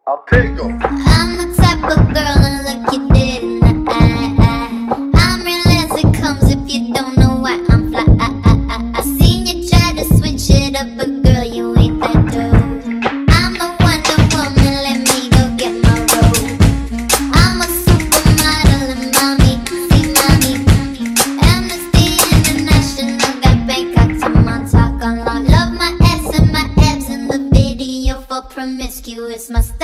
I'll take 'em. I'm the type of girl to look you dead in the eye. I'm real as it comes if you don't know why I'm fly. I seen you try to switch it up, but girl, you ain't that dope. I'm the Wonder Woman, let me go get my robe. I'm a supermodel and mommy, see mommy. Amnesty International got Bangkok to Montauk on lock. Love my ass and my abs in the video for promiscuous. My